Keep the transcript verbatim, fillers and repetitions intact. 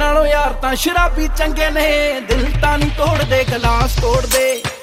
ਨਾਲੋਂ ਯਾਰ ਤਾਂ ਸ਼ਰਾਬੀ ਚੰਗੇ ਨੇ, ਦਿਲ ਤਾਂ ਨਹੀਂ ਤੋੜਦੇ ਗਲਾਸ ਤੋੜਦੇ।